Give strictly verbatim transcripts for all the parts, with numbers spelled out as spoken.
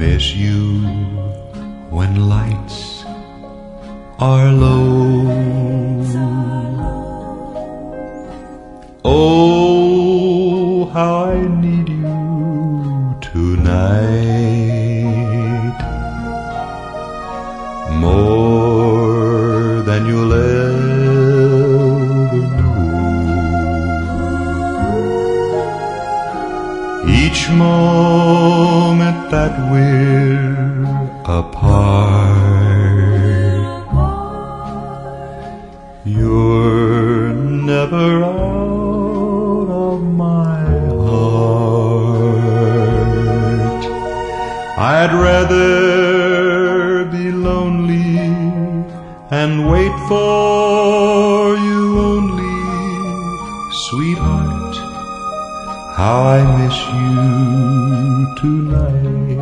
miss you when lights are low. Oh, how I need you tonight, more than you'll ever know. Each moment that we're apart, you're never out of my heart. I'd rather be lonely and wait for you only, sweetheart, how I miss you tonight.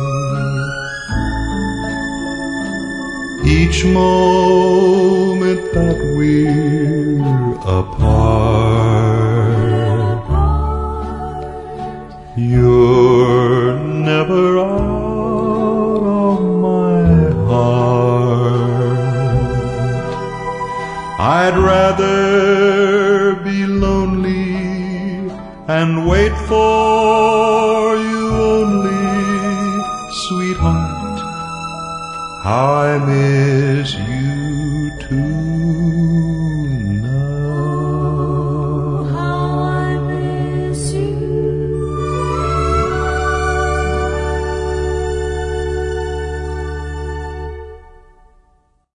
Each moment that we're apart, you're never out of my heart. I'd rather be lonely and wait for you only, sweetheart, how I miss you too.